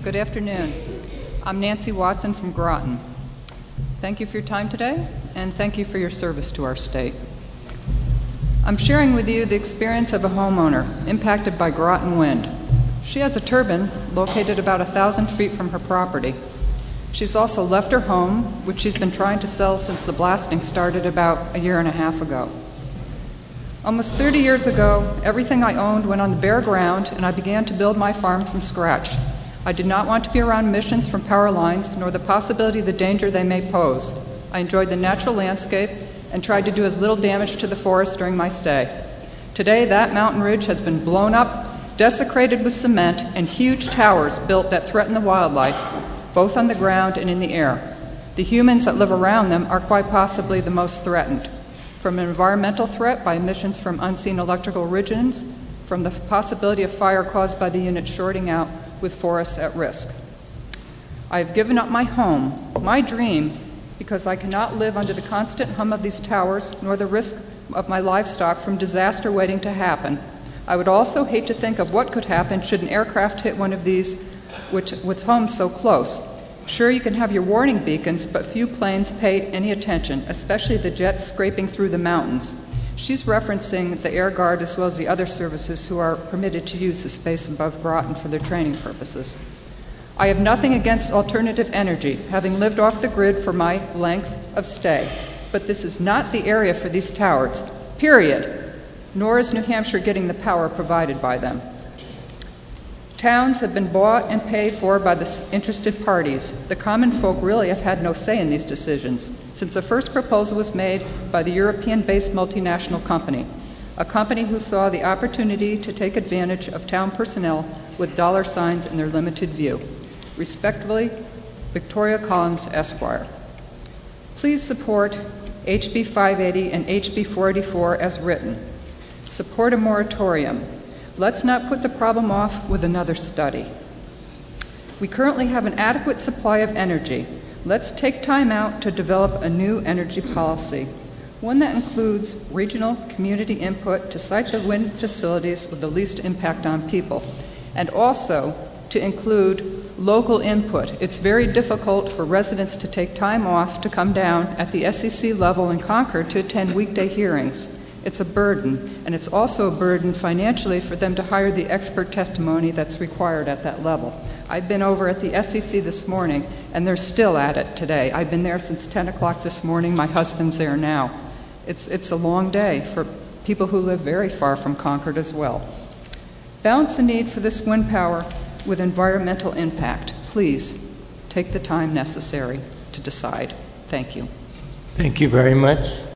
Good afternoon. I'm Nancy Watson from Groton. Thank you for your time today, and thank you for your service to our state. I'm sharing with you the experience of a homeowner impacted by Groton wind. She has a turbine located about 1,000 feet from her property. She's also left her home, which she's been trying to sell since the blasting started about a year and a half ago. Almost 30 years ago, everything I owned went on the bare ground, and I began to build my farm from scratch. I did not want to be around emissions from power lines, nor the possibility of the danger they may pose. I enjoyed the natural landscape and tried to do as little damage to the forest during my stay. Today, that mountain ridge has been blown up, desecrated with cement, and huge towers built that threaten the wildlife, both on the ground and in the air. The humans that live around them are quite possibly the most threatened, from an environmental threat by emissions from unseen electrical origins, from the possibility of fire caused by the unit shorting out with forests at risk. I have given up my home, my dream, because I cannot live under the constant hum of these towers, nor the risk of my livestock from disaster waiting to happen. I would also hate to think of what could happen should an aircraft hit one of these with homes so close. Sure, you can have your warning beacons, but few planes pay any attention, especially the jets scraping through the mountains. She's referencing the Air Guard as well as the other services who are permitted to use the space above Groton for their training purposes. I have nothing against alternative energy, having lived off the grid for my length of stay, but this is not the area for these towers, period, nor is New Hampshire getting the power provided by them. Towns have been bought and paid for by the interested parties. The common folk really have had no say in these decisions, since the first proposal was made by the European-based multinational company, a company who saw the opportunity to take advantage of town personnel with dollar signs in their limited view. Respectfully, Victoria Collins, Esquire. Please support HB 580 and HB 484 as written. Support a moratorium. Let's not put the problem off with another study. We currently have an adequate supply of energy. Let's take time out to develop a new energy policy, one that includes regional community input to site the wind facilities with the least impact on people, and also to include local input. It's very difficult for residents to take time off to come down at the SEC level in Concord to attend weekday hearings. It's a burden, and it's also a burden financially for them to hire the expert testimony that's required at that level. I've been over at the SEC this morning, and they're still at it today. I've been there since 10 o'clock this morning. My husband's there now. It's a long day for people who live very far from Concord as well. Balance the need for this wind power with environmental impact. Please take the time necessary to decide. Thank you. Thank you very much.